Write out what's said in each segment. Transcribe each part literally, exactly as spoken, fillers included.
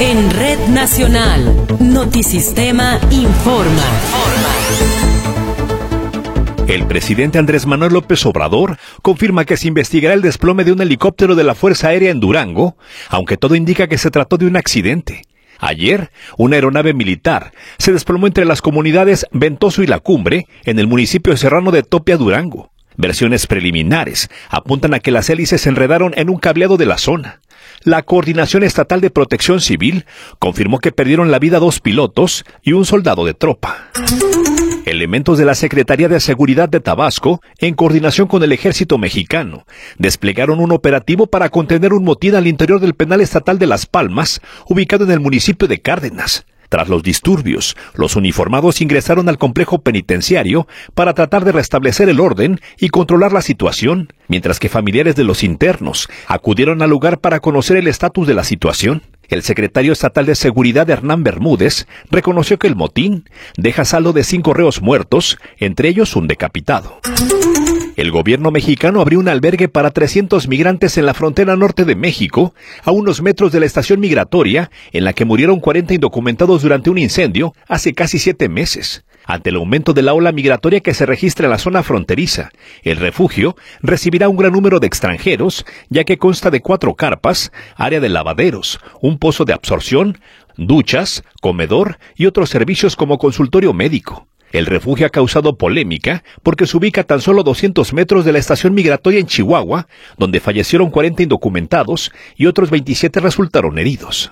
En Red Nacional, Notisistema informa. El presidente Andrés Manuel López Obrador confirma que se investigará el desplome de un helicóptero de la Fuerza Aérea en Durango, aunque todo indica que se trató de un accidente. Ayer, una aeronave militar se desplomó entre las comunidades Ventoso y La Cumbre, en el municipio serrano de Topia, Durango. Versiones preliminares apuntan a que las hélices se enredaron en un cableado de la zona. La Coordinación Estatal de Protección Civil confirmó que perdieron la vida dos pilotos y un soldado de tropa. Elementos de la Secretaría de Seguridad de Tabasco, en coordinación con el Ejército Mexicano, desplegaron un operativo para contener un motín al interior del penal estatal de Las Palmas, ubicado en el municipio de Cárdenas. Tras los disturbios, los uniformados ingresaron al complejo penitenciario para tratar de restablecer el orden y controlar la situación, mientras que familiares de los internos acudieron al lugar para conocer el estatus de la situación. El secretario estatal de Seguridad, Hernán Bermúdez, reconoció que el motín deja saldo de cinco reos muertos, entre ellos un decapitado. El gobierno mexicano abrió un albergue para trescientos migrantes en la frontera norte de México, a unos metros de la estación migratoria, en la que murieron cuarenta indocumentados durante un incendio hace casi siete meses. Ante el aumento de la ola migratoria que se registra en la zona fronteriza, el refugio recibirá un gran número de extranjeros, ya que consta de cuatro carpas, área de lavaderos, un pozo de absorción, duchas, comedor y otros servicios como consultorio médico. El refugio ha causado polémica porque se ubica a tan solo doscientos metros de la estación migratoria en Chihuahua, donde fallecieron cuarenta indocumentados y otros veintisiete resultaron heridos.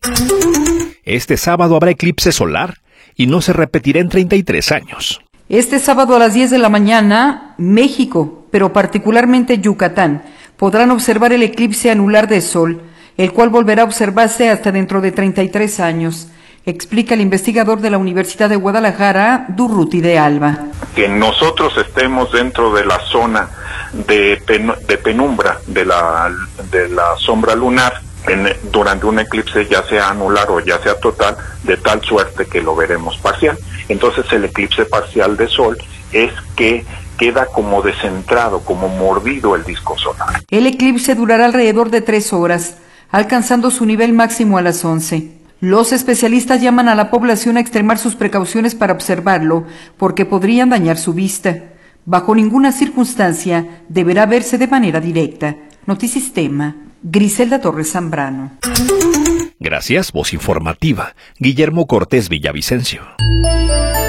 Este sábado habrá eclipse solar y no se repetirá en treinta y tres años. Este sábado a las diez de la mañana, México, pero particularmente Yucatán, podrán observar el eclipse anular de sol, el cual volverá a observarse hasta dentro de treinta y tres años. Explica el investigador de la Universidad de Guadalajara, Durruti de Alba. Que nosotros estemos dentro de la zona de, pen, de penumbra de la, de la sombra lunar en, durante un eclipse, ya sea anular o ya sea total, de tal suerte que lo veremos parcial. Entonces el eclipse parcial de sol es que queda como descentrado, como mordido el disco solar. El eclipse durará alrededor de tres horas, alcanzando su nivel máximo a las once. Los especialistas llaman a la población a extremar sus precauciones para observarlo, porque podrían dañar su vista. Bajo ninguna circunstancia deberá verse de manera directa. Notisistema, Griselda Torres Zambrano. Gracias, voz informativa, Guillermo Cortés Villavicencio.